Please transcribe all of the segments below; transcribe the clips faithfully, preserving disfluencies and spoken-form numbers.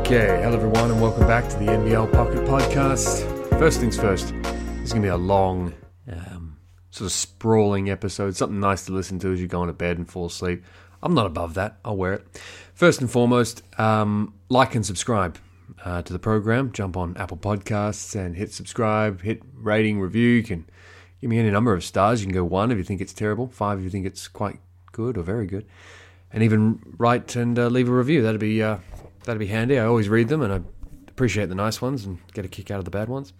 Okay, hello everyone and welcome back to the N B L Pocket Podcast. First things first, this is going to be a long, um, sort of sprawling episode, something nice to listen to as you're going to bed and fall asleep. I'm not above that, I'll wear it. First and foremost, um, like and subscribe uh, to the program. Jump on Apple Podcasts and hit subscribe, hit rating, review. You can give me any number of stars. You can go one if you think it's terrible, five if you think it's quite good or very good. And even write and uh, leave a review. That'd be... Uh, That'd be handy. I always read them and I appreciate the nice ones and get a kick out of the bad ones.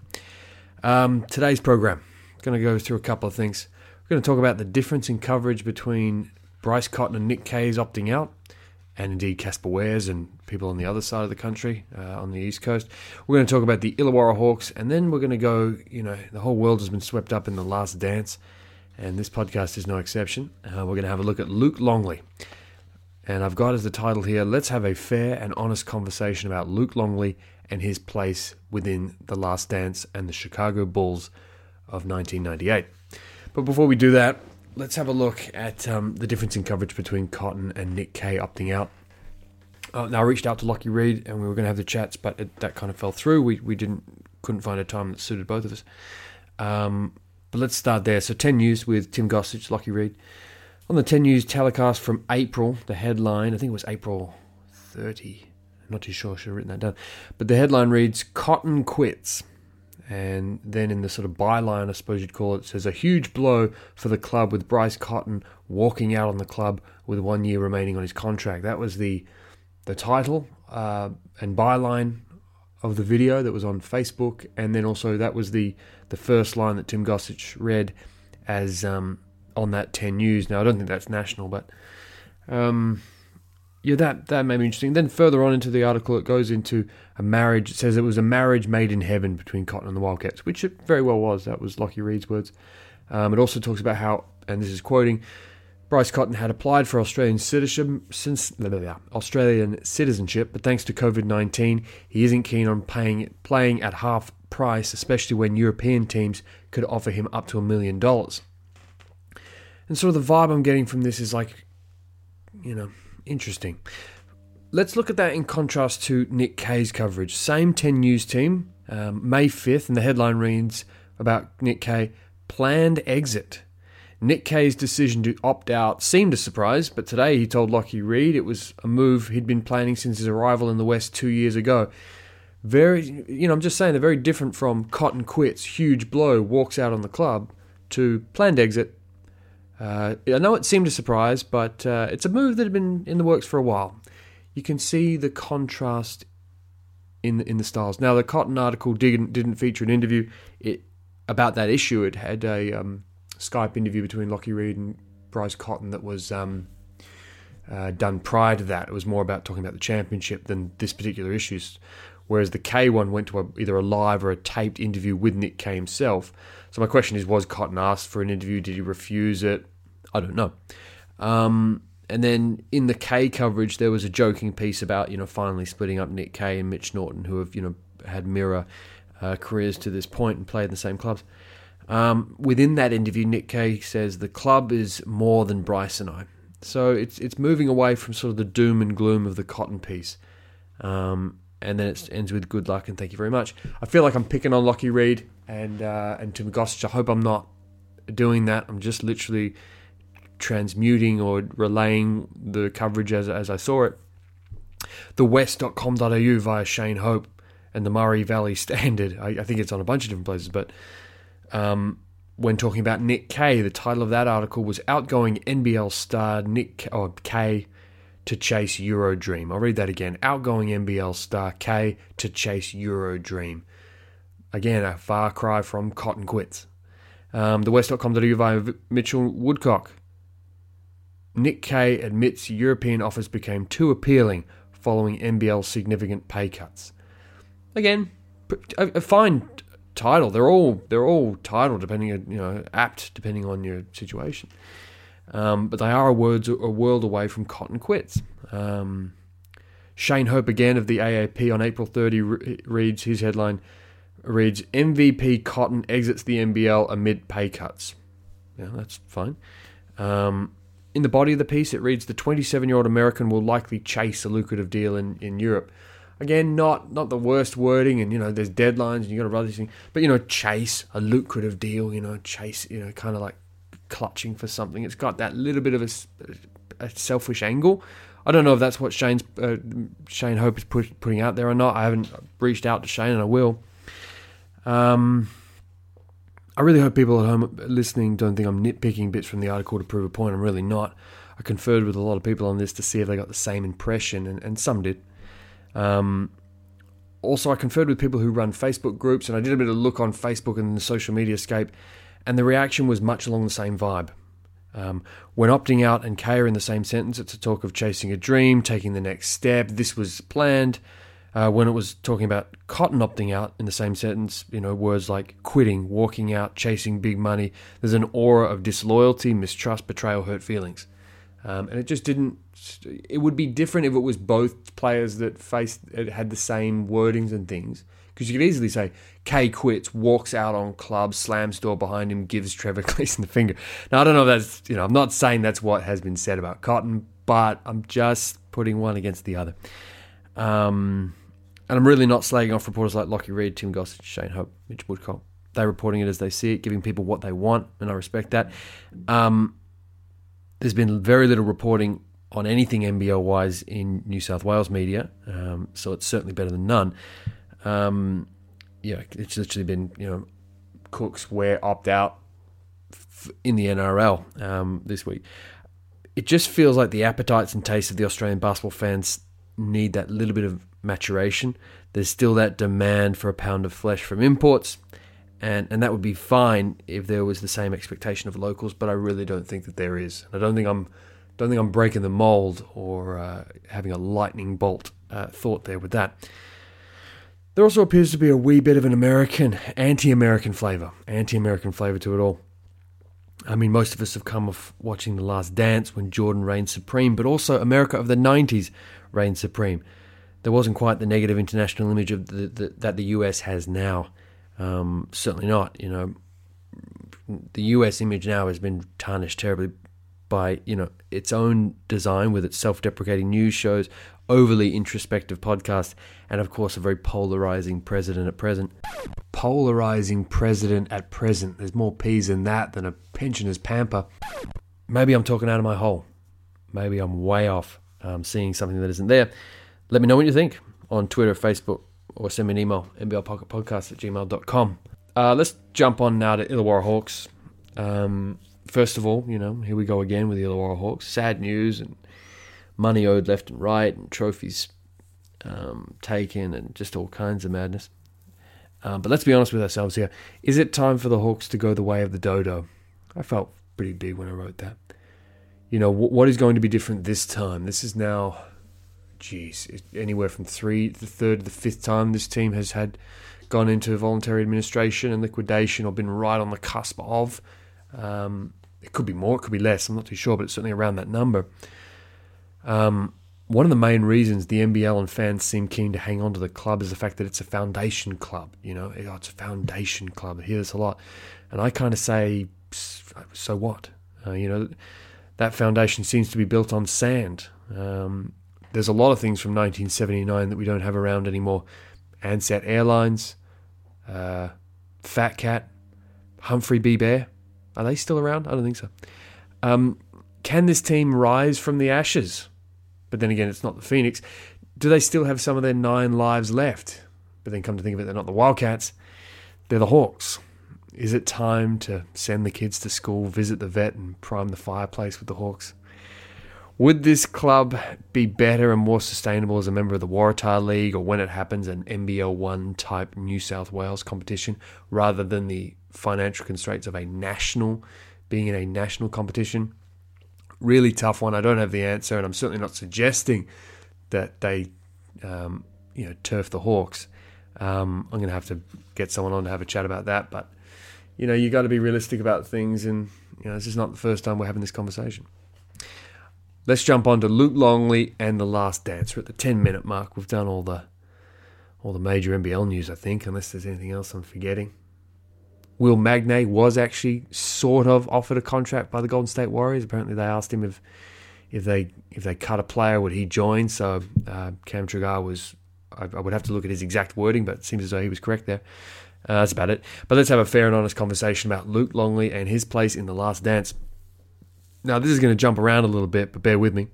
Um, today's program, going to go through a couple of things. We're going to talk about the difference in coverage between Bryce Cotton and Nick Kay's opting out, and indeed Casper Ware's and people on the other side of the country, uh, on the East Coast. We're going to talk about the Illawarra Hawks, and then we're going to go, you know, the whole world has been swept up in the Last Dance, and this podcast is no exception. Uh, we're going to have a look at Luke Longley. And I've got as the title here, let's have a fair and honest conversation about Luke Longley and his place within The Last Dance and the Chicago Bulls of nineteen ninety-eight. But before we do that, let's have a look at um, the difference in coverage between Cotton and Nick Kay opting out. Uh, now, I reached out to Lockie Reed and we were going to have the chats, but it, that kind of fell through. We we didn't couldn't find a time that suited both of us. Um, but let's start there. So ten News with Tim Gossage, Lockie Reed. On the ten News telecast from April, the headline, I think it was April thirtieth, I'm not too sure, I should have written that down, but the headline reads, Cotton quits. And then in the sort of byline, I suppose you'd call it, it says, a huge blow for the club with Bryce Cotton walking out on the club with one year remaining on his contract. That was the the title uh, and byline of the video that was on Facebook, and then also that was the, the first line that Tim Gossage read as... Um, on that ten News. Now, I don't think that's national, but um, yeah, that, that made me interesting. Then further on into the article, it goes into a marriage. It says it was a marriage made in heaven between Cotton and the Wildcats, which it very well was. That was Lockie Reed's words. Um, it also talks about how, and this is quoting, Bryce Cotton had applied for Australian citizenship, since, blah, blah, blah, Australian citizenship, but thanks to covid nineteen, he isn't keen on paying, playing at half price, especially when European teams could offer him up to a million dollars. And sort of the vibe I'm getting from this is like, you know, interesting. Let's look at that in contrast to Nick Kay's coverage. Same ten News team, um, May fifth, and the headline reads about Nick Kay, planned exit. Nick Kay's decision to opt out seemed a surprise, but today he told Lockie Reed it was a move he'd been planning since his arrival in the West two years ago. Very, you know, I'm just saying they're very different from Cotton quits, huge blow, walks out on the club, to planned exit. Uh, I know it seemed a surprise, but uh, it's a move that had been in the works for a while. You can see the contrast in the, in the styles. Now, the Cotton article didn't didn't feature an interview it, about that issue. It had a um, Skype interview between Lockie Reed and Bryce Cotton that was um, uh, done prior to that. It was more about talking about the championship than this particular issue. Whereas the Kay one went to a, either a live or a taped interview with Nick Kay himself. So my question is, was Cotton asked for an interview? Did he refuse it? I don't know. Um, and then in the Kay coverage, there was a joking piece about, you know, finally splitting up Nick Kay and Mitch Norton, who have, you know, had mirror uh, careers to this point and played in the same clubs. Um, within that interview, Nick Kay says the club is more than Bryce and I. So it's it's moving away from sort of the doom and gloom of the Cotton piece. Um, and then it ends with good luck and thank you very much. I feel like I'm picking on Lockie Reed and uh, and Tim Gossage. I hope I'm not doing that. I'm just literally transmuting or relaying the coverage as as I saw it. The west dot com dot a u via Shane Hope and the Murray Valley Standard. I, I think it's on a bunch of different places, but um, when talking about Nick Kay, the title of that article was Outgoing N B L Star Nick or Kay to Chase Euro Dream. I'll read that again. Outgoing N B L star Kay to chase Euro Dream. Again, a far cry from Cotton quits. Um, the west dot com dot a u via Mitchell Woodcock. Nick Kay admits European offers became too appealing following N B L significant pay cuts. Again, a, a fine title. They're all they're all title depending on, you know, apt depending on your situation. Um, but they are a, words, a world away from Cotton quits. Um, Shane Hope again of the A A P on April thirtieth re- reads, his headline reads, M V P Cotton exits the N B L amid pay cuts. Yeah, that's fine. Um, in the body of the piece, it reads, the twenty-seven-year-old American will likely chase a lucrative deal in, in Europe. Again, not not the worst wording, and you know, there's deadlines, and you got to run these things. But you know, chase a lucrative deal. You know, chase. You know, kind of like clutching for something. It's got that little bit of a, a selfish angle. I don't know if that's what Shane's uh, Shane Hope is put, putting out there or not. I haven't reached out to Shane, and I will. Um, I really hope people at home listening don't think I'm nitpicking bits from the article to prove a point. I'm really not. I conferred with a lot of people on this to see if they got the same impression, and, and some did. Um, also, I conferred with people who run Facebook groups, and I did a bit of look on Facebook and the social media scape, and the reaction was much along the same vibe. Um, when opting out and Kay are in the same sentence, it's a talk of chasing a dream, taking the next step. This was planned. Uh, when it was talking about Cotton opting out in the same sentence, you know, words like quitting, walking out, chasing big money, there's an aura of disloyalty, mistrust, betrayal, hurt feelings. Um, and it just didn't... It would be different if it was both players that faced it had the same wordings and things. Because you could easily say, Kay quits, walks out on club, slams door behind him, gives Trevor Gleeson the finger. Now, I don't know if that's... You know, I'm not saying that's what has been said about Cotton, but I'm just putting one against the other. Um... And I'm really not slagging off reporters like Lockie Reed, Tim Gossage, Shane Hope, Mitch Woodcock. They're reporting it as they see it, giving people what they want, and I respect that. Um, there's been very little reporting on anything N B L-wise in New South Wales media, um, so it's certainly better than none. Um, yeah, it's literally been, you know, Cooks, Ware, opt-out f- in the N R L um, this week. It just feels like the appetites and tastes of the Australian basketball fans need that little bit of maturation. There's still that demand for a pound of flesh from imports, and and that would be fine if there was the same expectation of locals, but I really don't think that there is. I don't think I'm don't think I'm breaking the mold or uh, having a lightning bolt uh, thought there with that. There also appears to be a wee bit of an American, anti-American flavour, anti-American flavour to it all. I mean, most of us have come off watching The Last Dance when Jordan reigned supreme, but also America of the nineties reigned supreme. There wasn't quite the negative international image of the, the, that the U S has now. Um, certainly not. You know, the U S image now has been tarnished terribly by, you know, its own design with its self-deprecating news shows, overly introspective podcasts, and of course a very polarizing president at present. Polarizing president at present. There's more P's in that than a pensioner's pamper. Maybe I'm talking out of my hole. Maybe I'm way off, um, seeing something that isn't there. Let me know what you think on Twitter, Facebook, or send me an email, n b l pocket podcast at gmail dot com. Uh, let's jump on now to Illawarra Hawks. Um, first of all, you know, here we go again with the Illawarra Hawks. Sad news and money owed left and right and trophies um, taken and just all kinds of madness. Um, but let's be honest with ourselves here. Is it time for the Hawks to go the way of the dodo? I felt pretty big when I wrote that. You know, w- what is going to be different this time? This is now... Geez, anywhere from three to the third to the fifth time this team has had gone into voluntary administration and liquidation or been right on the cusp of. Um, it could be more, it could be less, I'm not too sure, but it's certainly around that number. Um, one of the main reasons the N B L and fans seem keen to hang on to the club is the fact that it's a foundation club. You know, it's a foundation club. I hear this a lot. And I kind of say, so what? Uh, you know, that foundation seems to be built on sand. Um There's a lot of things from nineteen seventy-nine that we don't have around anymore. Ansett Airlines, uh, Fat Cat, Humphrey B. Bear. Are they still around? I don't think so. Um, can this team rise from the ashes? But then again, it's not the Phoenix. Do they still have some of their nine lives left? But then come to think of it, they're not the Wildcats. They're the Hawks. Is it time to send the kids to school, visit the vet, and prime the fireplace with the Hawks? Would this club be better and more sustainable as a member of the Waratah League, or when it happens, an N B L one type New South Wales competition, rather than the financial constraints of a national, being in a national competition? Really tough one. I don't have the answer, and I'm certainly not suggesting that they, um, you know, turf the Hawks. Um, I'm going to have to get someone on to have a chat about that, but you know, you got to be realistic about things, and you know, this is not the first time we're having this conversation. Let's jump on to Luke Longley and The Last Dance. We're at the ten-minute mark. We've done all the all the major N B L news, I think, unless there's anything else I'm forgetting. Will Magnay was actually sort of offered a contract by the Golden State Warriors. Apparently they asked him if if they if they cut a player, would he join? So uh, Cam Tragar was I, I would have to look at his exact wording, but it seems as though he was correct there. Uh, that's about it. But let's have a fair and honest conversation about Luke Longley and his place in The Last Dance. Now, this is going to jump around a little bit, but bear with me.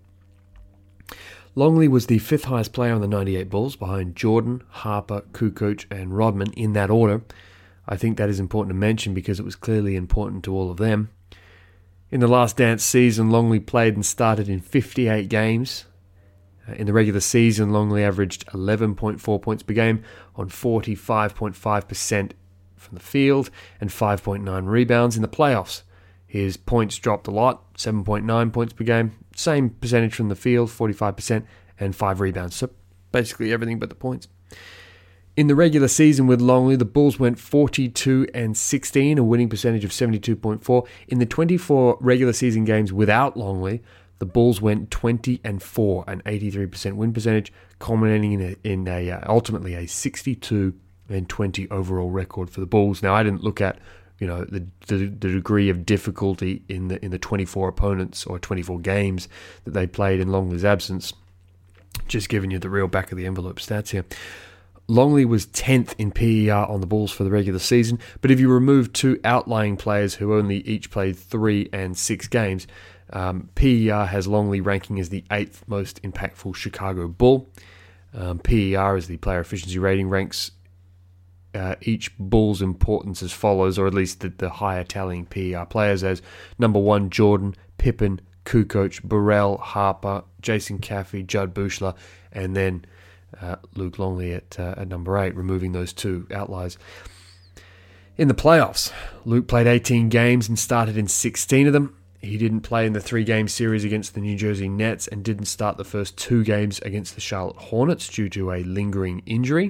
Longley was the fifth highest player on the ninety-eight Bulls, behind Jordan, Harper, Kukoc, and Rodman, in that order. I think that is important to mention because it was clearly important to all of them. In the Last Dance season, Longley played and started in fifty-eight games. In the regular season, Longley averaged eleven point four points per game on forty-five point five percent from the field and five point nine rebounds. In the playoffs, his points dropped a lot, seven point nine points per game, same percentage from the field, forty-five percent, and five rebounds. So basically everything but the points. In the regular season with Longley, the Bulls went forty-two and sixteen, a winning percentage of seventy-two point four. In the twenty-four regular season games without Longley, the Bulls went twenty and four, an eighty-three percent win percentage, culminating in a, in a uh, ultimately a sixty-two and twenty overall record for the Bulls. Now, I didn't look at you know the, the the degree of difficulty in the in the twenty-four opponents or twenty-four games that they played in Longley's absence. Just giving you the real back of the envelope stats here. Longley was tenth in P E R on the Bulls for the regular season, but if you remove two outlying players who only each played three and six games, um, P E R has Longley ranking as the eighth most impactful Chicago Bull. Um, P E R, as the player efficiency rating, ranks uh, each Bull's importance as follows, or at least the, the higher tallying P E R players as number one, Jordan, Pippen, Kukoc, Burrell, Harper, Jason Caffey, Judd Buechler, and then Uh, Luke Longley at, uh, at number eight, removing those two outliers. In the playoffs, Luke played eighteen games and started in sixteen of them. He didn't play in the three-game series against the New Jersey Nets and didn't start the first two games against the Charlotte Hornets due to a lingering injury.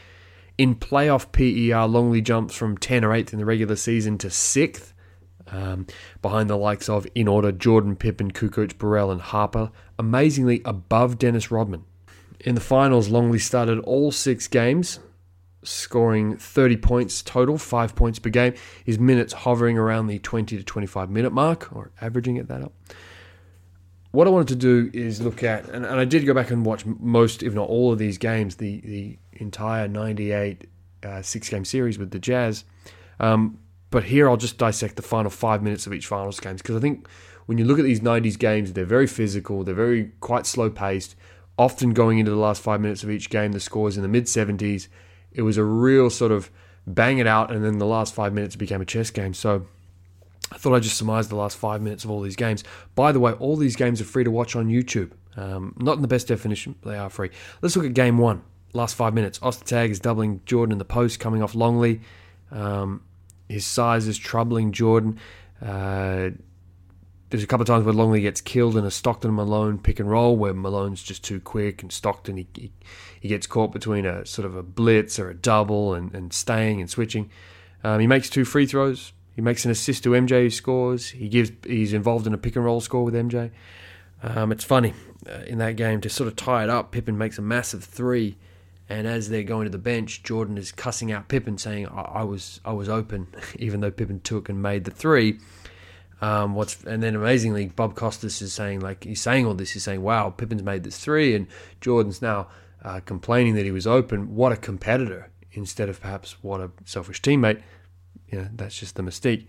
In playoff P E R, Longley jumps from ten or eighth in the regular season to sixth, um, behind the likes of, in order, Jordan, Pippen, Kukoc, Burrell, and Harper, amazingly above Dennis Rodman. In the finals, Longley started all six games, scoring thirty points total, five points per game. His minutes hovering around the twenty to twenty-five minute mark, or averaging at that up. What I wanted to do is look at, and, and I did go back and watch most, if not all of these games, the, the entire ninety-eight uh, six-game series with the Jazz. Um, but here I'll just dissect the final five minutes of each finals games, because I think when you look at these nineties games, they're very physical, they're very quite slow-paced. Often going into the last five minutes of each game, the score's in the mid-seventies. It was a real sort of bang it out, and then the last five minutes became a chess game. So I thought I'd just surmise the last five minutes of all these games. By the way, all these games are free to watch on YouTube. Um, not in the best definition, but they are free. Let's look at game one. Last five minutes. Ostertag is doubling Jordan in the post, coming off Longley. Um, his size is troubling Jordan. Uh... There's a couple of times where Longley gets killed in a Stockton-Malone pick and roll where Malone's just too quick, and Stockton, he, he, he gets caught between a sort of a blitz or a double and, and staying and switching. Um, he makes two free throws. He makes an assist to M J who scores. He gives, he's involved in a pick and roll score with M J. Um, it's funny, uh, in that game, to sort of tie it up, Pippen makes a massive three, and as they're going to the bench, Jordan is cussing out Pippen, saying, I, I was I was open, even though Pippen took and made the three. Um, what's and then amazingly, Bob Costas is saying, like, he's saying all this, he's saying, wow, Pippen's made this three, and Jordan's now uh, complaining that he was open. What a competitor, instead of perhaps what a selfish teammate. You know, that's just the mystique.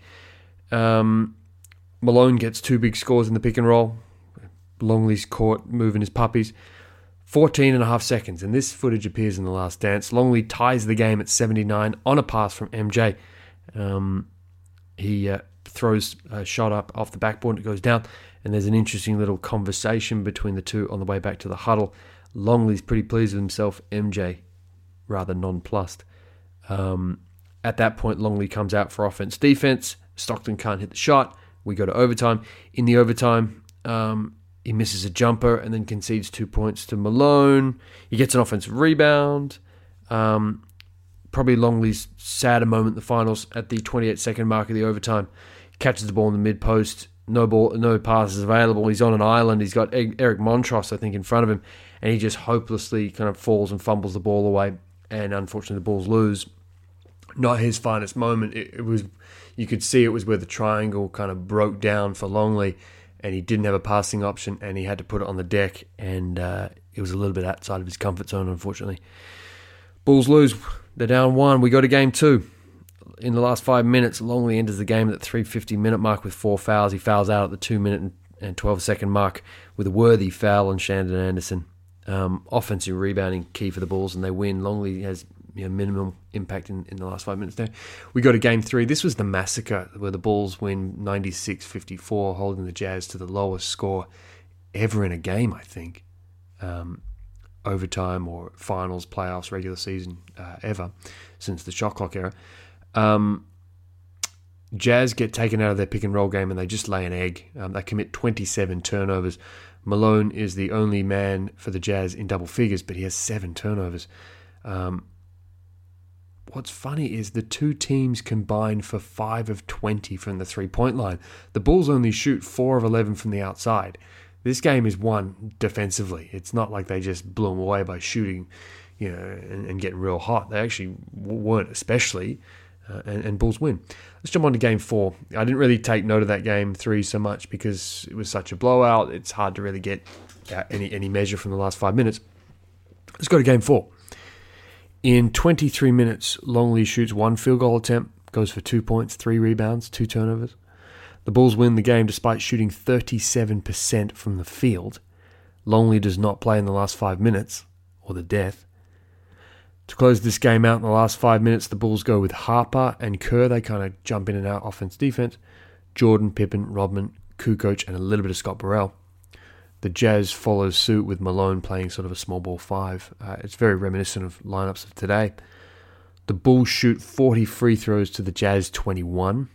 Um, Malone gets two big scores in the pick and roll. Longley's caught moving his puppies. fourteen and a half seconds, and this footage appears in The Last Dance. Longley ties the game at seventy-nine on a pass from M J. Um, he... Uh, throws a shot up off the backboard and it goes down, and there's an interesting little conversation between the two on the way back to the huddle. Longley's pretty pleased with himself, M J rather nonplussed. Um, at that point, Longley comes out for offense defense. Stockton can't hit the shot. We go to overtime. In the overtime, um, he misses a jumper and then concedes two points to Malone. He gets an offensive rebound. Um, probably Longley's sadder moment in the finals at the twenty-eight second mark of the overtime. Catches the ball in the mid-post. No ball, no passes available. He's on an island. He's got Eric Montross, I think, in front of him, and he just hopelessly kind of falls and fumbles the ball away. And unfortunately, the Bulls lose. Not his finest moment. It, it was, you could see it was where the triangle kind of broke down for Longley, and he didn't have a passing option, and he had to put it on the deck, and uh, it was a little bit outside of his comfort zone, unfortunately. Bulls lose. They're down one. We go to game two. In the last five minutes, Longley enters the game at the three fifty minute mark with four fouls. He fouls out at the two minute and twelve second mark with a worthy foul on Shandon Anderson. Um, offensive rebounding key for the Bulls, and they win. Longley has you know, minimum impact in, in the last five minutes there. We go to game three. This was the massacre where the Bulls win ninety-six fifty-four, holding the Jazz to the lowest score ever in a game, I think. Um, overtime or finals, playoffs, regular season, uh, ever since the shot clock era. Um, Jazz get taken out of their pick and roll game and they just lay an egg. Um, they commit twenty-seven turnovers. Malone is the only man for the Jazz in double figures, but he has seven turnovers. Um, what's funny is the two teams combine for five of twenty from the three-point line. The Bulls only shoot four of eleven from the outside. This game is won defensively. It's not like they just blew them away by shooting, you know, and, and getting real hot. They actually weren't, especially. Uh, and, and Bulls win. Let's jump on to game four. I didn't really take note of that game three so much because it was such a blowout. It's hard to really get any, any measure from the last five minutes. Let's go to game four. In twenty-three minutes, Longley shoots one field goal attempt, goes for two points, three rebounds, two turnovers. The Bulls win the game despite shooting thirty-seven percent from the field. Longley does not play in the last five minutes, or the death. To close this game out in the last five minutes, the Bulls go with Harper and Kerr. They kind of jump in and out offense-defense. Jordan, Pippen, Rodman, Kukoc, and a little bit of Scott Burrell. The Jazz follows suit with Malone playing sort of a small ball five. Uh, it's very reminiscent of lineups of today. The Bulls shoot forty free throws to the Jazz twenty-one.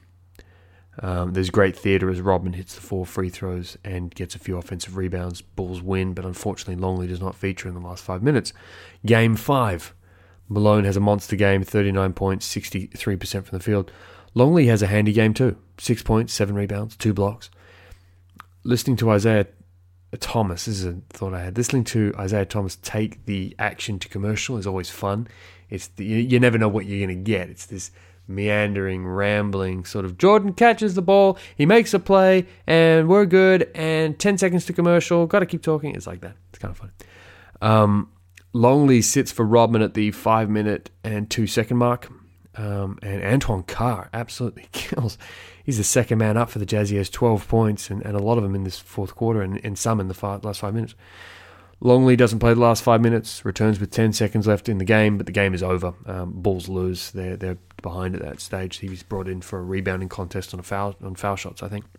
Um, there's great theatre as Rodman hits the four free throws and gets a few offensive rebounds. Bulls win, but unfortunately Longley does not feature in the last five minutes. Game five. Malone has a monster game, thirty-nine points, sixty-three percent from the field. Longley has a handy game too, six points, seven rebounds, two blocks. Listening to Isaiah Thomas, this is a thought I had, listening to Isaiah Thomas take the action to commercial is always fun. It's the, you, you never know what you're going to get. It's this meandering, rambling sort of, Jordan catches the ball, he makes a play, and we're good, and ten seconds to commercial, got to keep talking. It's like that. It's kind of fun. Um, Longley sits for Rodman at the five minute and two second mark. Um, and Antoine Carr absolutely kills. He's the second man up for the Jazz. He has twelve points and, and a lot of them in this fourth quarter and, and some in the five, last five minutes. Longley doesn't play the last five minutes, returns with ten seconds left in the game, but the game is over. Um, Bulls lose. They're, they're behind at that stage. He was brought in for a rebounding contest on a foul on foul shots, I think.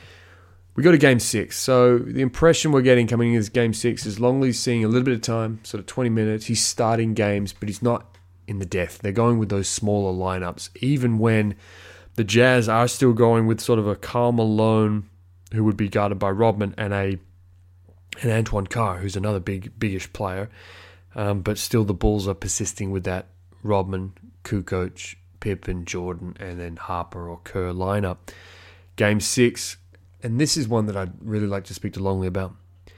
We go to game six. So the impression we're getting coming into this game six is Longley's seeing a little bit of time, sort of twenty minutes. He's starting games, but he's not in the death. They're going with those smaller lineups, even when the Jazz are still going with sort of a Karl Malone, who would be guarded by Rodman, and a and Antoine Carr, who's another big, biggish player. Um, but still the Bulls are persisting with that Rodman, Kukoc, Pippen, Jordan, and then Harper or Kerr lineup. Game six. And this is one that I'd really like to speak to Longley about.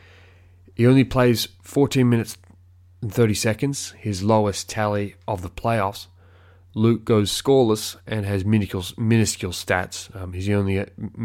He only plays fourteen minutes and thirty seconds, his lowest tally of the playoffs. Luke goes scoreless and has minuscule, minuscule stats. Um, he's the only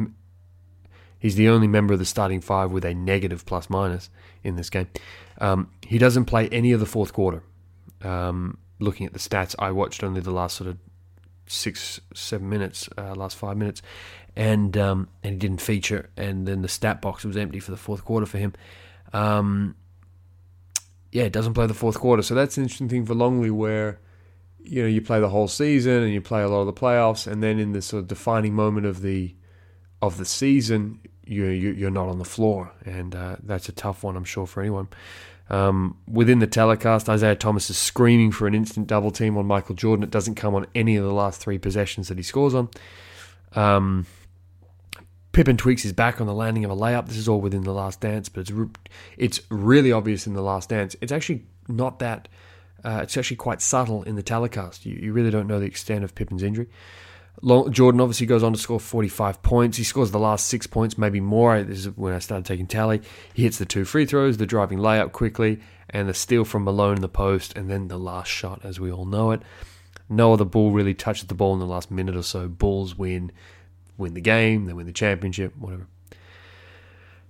he's the only member of the starting five with a negative plus minus in this game. Um, he doesn't play any of the fourth quarter. Um, looking at the stats, I watched only the last sort of six, seven minutes, uh, last five minutes. And um, and he didn't feature, and then the stat box was empty for the fourth quarter for him. Um, yeah, it doesn't play the fourth quarter, so that's an interesting thing for Longley, where you know you play the whole season and you play a lot of the playoffs, and then in the sort of defining moment of the of the season, you, you you're not on the floor, and uh, that's a tough one, I'm sure, for anyone. Um, within the telecast, Isaiah Thomas is screaming for an instant double team on Michael Jordan. It doesn't come on any of the last three possessions that he scores on. Um, Pippen tweaks his back on the landing of a layup. This is all within The Last Dance, but it's re- it's really obvious in The Last Dance. It's actually not that. Uh, it's actually quite subtle in the telecast. You, you really don't know the extent of Pippen's injury. Long, Jordan obviously goes on to score forty-five points. He scores the last six points, maybe more. This is when I started taking tally. He hits the two free throws, the driving layup quickly, and the steal from Malone in the post, and then the last shot, as we all know it. No other Bull really touches the ball in the last minute or so. Bulls win. Win the game, they win the championship, whatever.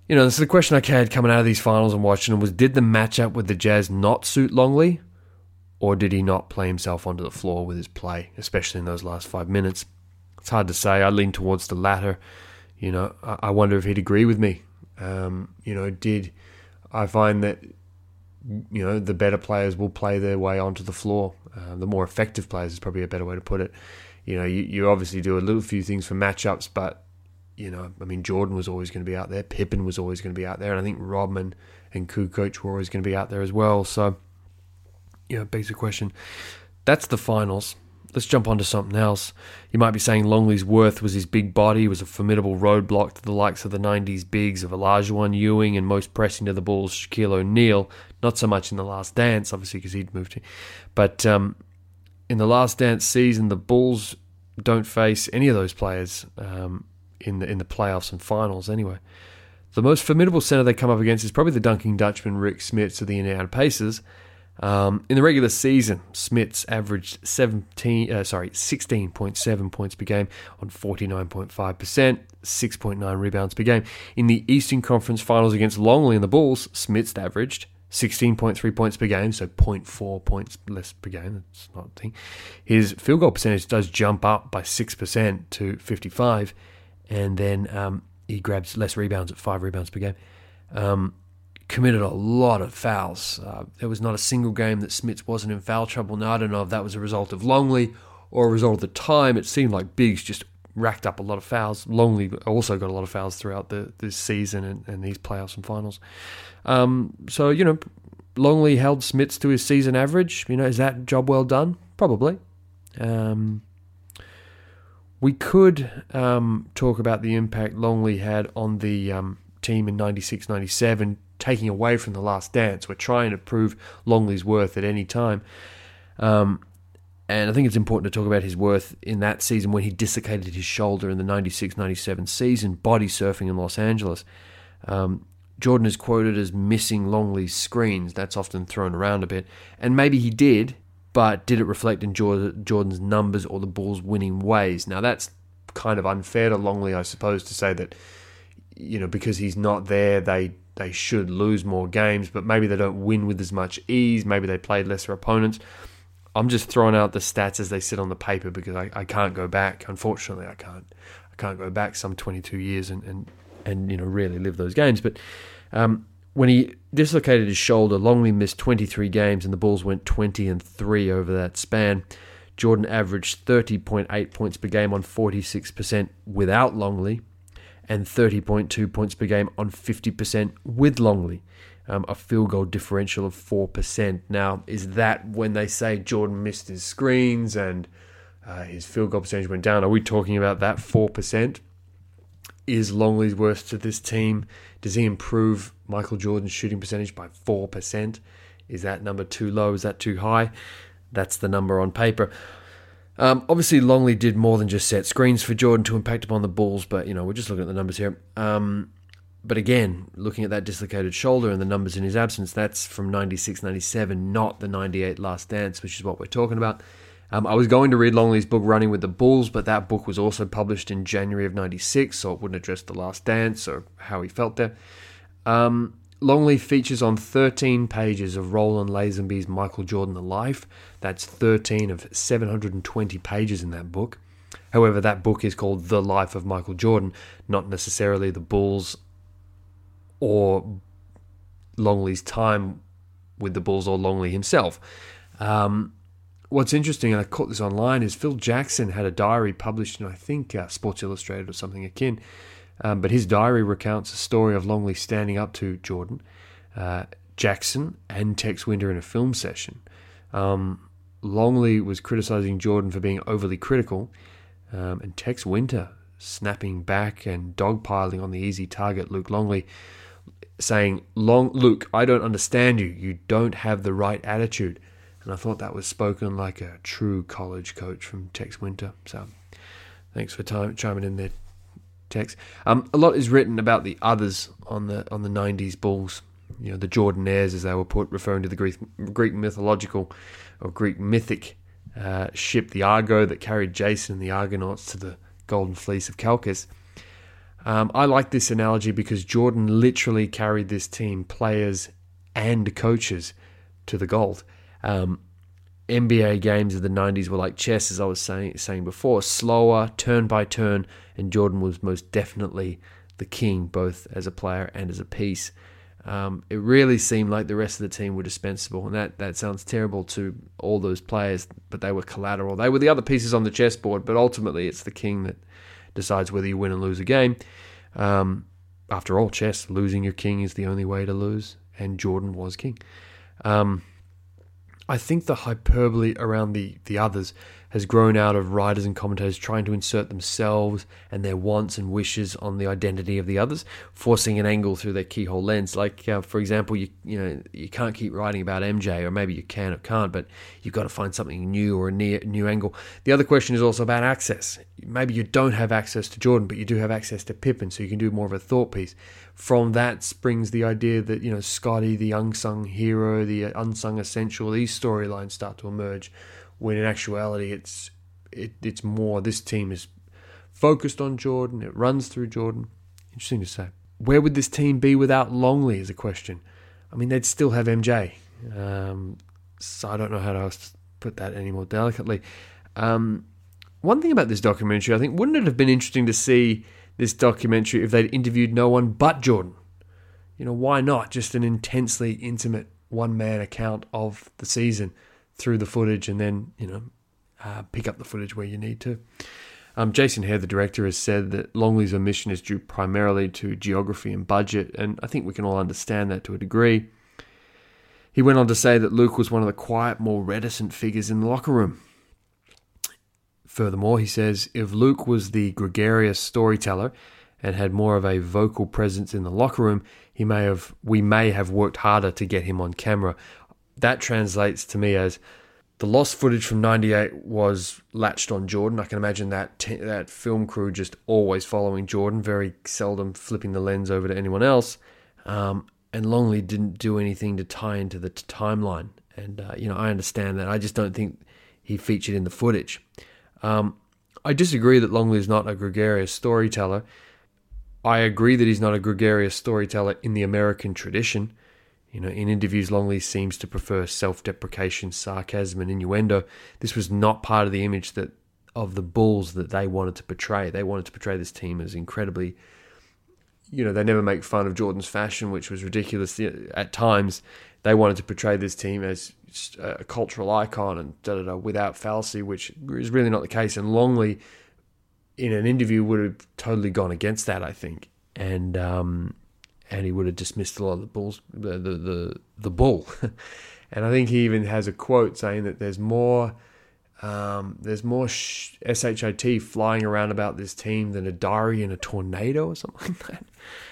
You know, this is the question I had coming out of these finals and watching them was, did the matchup with the Jazz not suit Longley? Or did he not play himself onto the floor with his play, especially in those last five minutes? It's hard to say. I lean towards the latter. You know, I wonder if he'd agree with me. Um, you know, did I find that, you know, the better players will play their way onto the floor. Uh, the more effective players is probably a better way to put it. You know, you, you obviously do a little few things for matchups, but, you know, I mean, Jordan was always going to be out there. Pippen was always going to be out there. And I think Rodman and Kukoc were always going to be out there as well. So, you know, it begs the question. That's the finals. Let's jump on to something else. You might be saying Longley's worth was his big body. He was a formidable roadblock to the likes of the nineties bigs of Olajuwon, Ewing, and most pressing to the Bulls, Shaquille O'Neal. Not so much in the Last Dance, obviously, because he'd moved to. But um, in the Last Dance season, the Bulls don't face any of those players um, in the in the playoffs and finals anyway. The most formidable center they come up against is probably the dunking Dutchman Rick Smits of the Indiana Pacers. Um, in the regular season, Smits averaged seventeen, uh, sorry, sixteen point seven points per game on forty-nine point five percent, six point nine rebounds per game. In the Eastern Conference Finals against Longley and the Bulls, Smits averaged sixteen point three points per game, so zero point four points less per game. That's not a thing. His field goal percentage does jump up by six percent to fifty-five, and then um, he grabs less rebounds at five rebounds per game. Um, committed a lot of fouls. Uh, there was not a single game that Smits wasn't in foul trouble. Now, I don't know if that was a result of Longley or a result of the time. It seemed like Biggs just racked up a lot of fouls. Longley also got a lot of fouls throughout the this season and, and these playoffs and finals. Um, so, you know, Longley held Smits to his season average. You know, is that job well done? Probably. Um, we could um, talk about the impact Longley had on the um, team in ninety-six ninety-seven, taking away from the Last Dance. We're trying to prove Longley's worth at any time. Um, and I think it's important to talk about his worth in that season when he dislocated his shoulder in the ninety-six ninety-seven season, body surfing in Los Angeles. Um, Jordan is quoted as missing Longley's screens. That's often thrown around a bit. And maybe he did, but did it reflect in Jordan's numbers or the Bulls' winning ways? Now, that's kind of unfair to Longley, I suppose, to say that, you know, because he's not there, they they should lose more games, but maybe they don't win with as much ease. Maybe they played lesser opponents. I'm just throwing out the stats as they sit on the paper because I, I can't go back. Unfortunately, I can't. I can't go back some twenty-two years and, and, and you know, really live those games. But um, when he dislocated his shoulder, Longley missed twenty-three games and the Bulls went twenty and three over that span. Jordan averaged thirty point eight points per game on forty-six percent without Longley, and thirty point two points per game on fifty percent with Longley, um, a field goal differential of four percent. Now, is that when they say Jordan missed his screens and uh, his field goal percentage went down? Are we talking about that four percent? Is Longley's worth to this team? Does he improve Michael Jordan's shooting percentage by four percent? Is that number too low? Is that too high? That's the number on paper. Um, obviously, Longley did more than just set screens for Jordan to impact upon the Bulls, but, you know, we're just looking at the numbers here. Um, but again, looking at that dislocated shoulder and the numbers in his absence, that's from ninety-six ninety-seven, not the ninety-eight Last Dance, which is what we're talking about. Um, I was going to read Longley's book, Running with the Bulls, but that book was also published in January of ninety-six, so it wouldn't address the Last Dance or how he felt there. Um... Longley features on thirteen pages of Roland Lazenby's Michael Jordan The Life. That's thirteen of seven hundred twenty pages in that book. However, that book is called The Life of Michael Jordan, not necessarily the Bulls or Longley's time with the Bulls or Longley himself. Um, what's interesting, and I caught this online, is Phil Jackson had a diary published in, I think, uh, Sports Illustrated or something akin. Um, but his diary recounts a story of Longley standing up to Jordan, uh, Jackson, and Tex Winter in a film session. Um, Longley was criticizing Jordan for being overly critical, um, and Tex Winter snapping back and dogpiling on the easy target Luke Longley, saying, Long Luke, I don't understand you. You don't have the right attitude. And I thought that was spoken like a true college coach from Tex Winter. So thanks for time, chiming in there, Tex. Um, a lot is written about the others on the on the nineties Bulls. You know, the Jordanaires, as they were put, referring to the Greek, Greek mythological or Greek mythic uh, ship, the Argo, that carried Jason and the Argonauts to the Golden Fleece of Chalcis. Um, I like this analogy because Jordan literally carried this team, players and coaches, to the gold. Um, N B A games of the nineties were like chess, as I was saying saying before, slower, turn by turn, and Jordan was most definitely the king, both as a player and as a piece. Um, it really seemed like the rest of the team were dispensable, and that, that sounds terrible to all those players, but they were collateral. They were the other pieces on the chessboard, but ultimately it's the king that decides whether you win and lose a game. Um, after all, chess, losing your king is the only way to lose, and Jordan was king. Um, I think the hyperbole around the, the others has grown out of writers and commentators trying to insert themselves and their wants and wishes on the identity of the others, forcing an angle through their keyhole lens. Like, uh, for example, you you know you can't keep writing about M J, or maybe you can or can't, but you've got to find something new or a near, new angle. The other question is also about access. Maybe you don't have access to Jordan, but you do have access to Pippen, so you can do more of a thought piece. From that springs the idea that, you know, Scotty, the unsung hero, the unsung essential, these storylines start to emerge, when in actuality it's it, it's more, this team is focused on Jordan, it runs through Jordan. Interesting to say. Where would this team be without Longley is a question. I mean, they'd still have M J. Um, so I don't know how to put that any more delicately. Um, one thing about this documentary, I think, wouldn't it have been interesting to see this documentary if they'd interviewed no one but Jordan? You know, why not? Just an intensely intimate one-man account of the season through the footage, and then, you know, uh, pick up the footage where you need to. Um, Jason Hare, the director, has said that Longley's omission is due primarily to geography and budget, and I think we can all understand that to a degree. He went on to say that Luke was one of the quiet, more reticent figures in the locker room. Furthermore, he says, if Luke was the gregarious storyteller and had more of a vocal presence in the locker room, he may have, we may have worked harder to get him on camera. That translates to me as the lost footage from ninety-eight was latched on Jordan. I can imagine that t- that film crew just always following Jordan, very seldom flipping the lens over to anyone else. Um, and Longley didn't do anything to tie into the t- timeline. And, uh, you know, I understand that. I just don't think he featured in the footage. Um, I disagree that Longley is not a gregarious storyteller. I agree that he's not a gregarious storyteller in the American tradition. You know, in interviews, Longley seems to prefer self-deprecation, sarcasm, and innuendo. This was not part of the image that of the Bulls that they wanted to portray. They wanted to portray this team as incredibly, you know, they never make fun of Jordan's fashion, which was ridiculous at times. They wanted to portray this team as a cultural icon and da da da without fallacy, which is really not the case. And Longley, in an interview, would have totally gone against that, I think, and um, and he would have dismissed a lot of the Bulls, the the the, the bull. And I think he even has a quote saying that there's more um, there's more sh- shit flying around about this team than a diary in a tornado or something like that.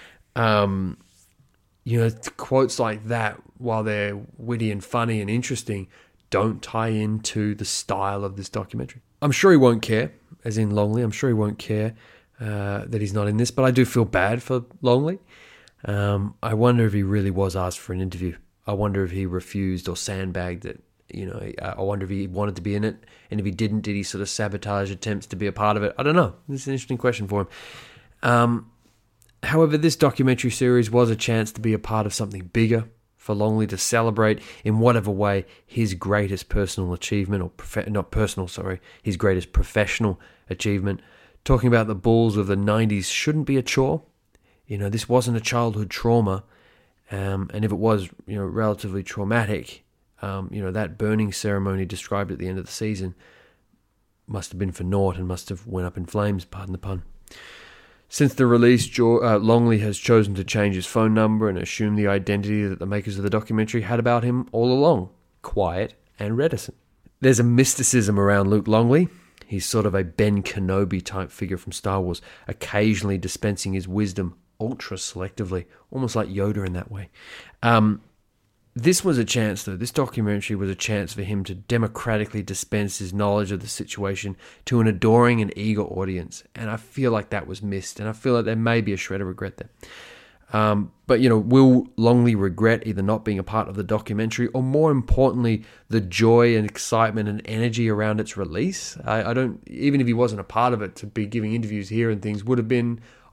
Um, you know, quotes like that, while they're witty and funny and interesting, don't tie into the style of this documentary. I'm sure he won't care, as in Longley. I'm sure he won't care uh, that he's not in this, but I do feel bad for Longley. Um, I wonder if he really was asked for an interview. I wonder if he refused or sandbagged it. You know, I wonder if he wanted to be in it, and if he didn't, did he sort of sabotage attempts to be a part of it? I don't know. This is an interesting question for him. Um, however, this documentary series was a chance to be a part of something bigger, for Longley to celebrate in whatever way his greatest personal achievement, or prof- not personal, sorry, his greatest professional achievement. Talking about the Bulls of the nineties shouldn't be a chore. You know, this wasn't a childhood trauma, um, and if it was, you know, relatively traumatic, um, you know, that burning ceremony described at the end of the season must have been for naught and must have went up in flames, pardon the pun. Since the release, jo- uh, Longley has chosen to change his phone number and assume the identity that the makers of the documentary had about him all along, quiet and reticent. There's a mysticism around Luke Longley. He's sort of a Ben Kenobi-type figure from Star Wars, occasionally dispensing his wisdom ultra-selectively, almost like Yoda in that way. Um, this was a chance, though, this documentary was a chance for him to democratically dispense his knowledge of the situation to an adoring and eager audience, and I feel like that was missed, and I feel like there may be a shred of regret there. Um, but, you know, will Longley regret either not being a part of the documentary, or more importantly, the joy and excitement and energy around its release? I, I don't, even if he wasn't a part of it, to be giving interviews here and things would have been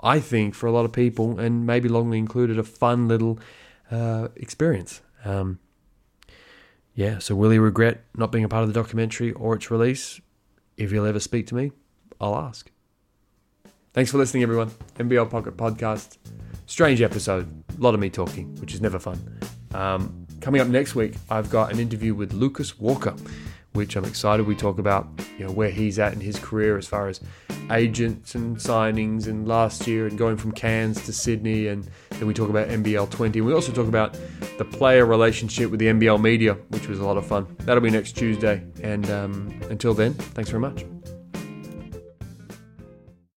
I think for a lot of people, and maybe Longley included, a fun little uh, experience. Um, yeah, so will he regret not being a part of the documentary or its release? If he'll ever speak to me, I'll ask. Thanks for listening, everyone. N B L Pocket Podcast. Strange episode. A lot of me talking, which is never fun. Um, coming up next week, I've got an interview with Lucas Walker, which I'm excited. We talk about, you know, where he's at in his career as far as agents and signings and last year and going from Cairns to Sydney, and then we talk about N B L twenty. We also talk about the player relationship with the N B L media, which was a lot of fun. That'll be next Tuesday, and um, until then, thanks very much.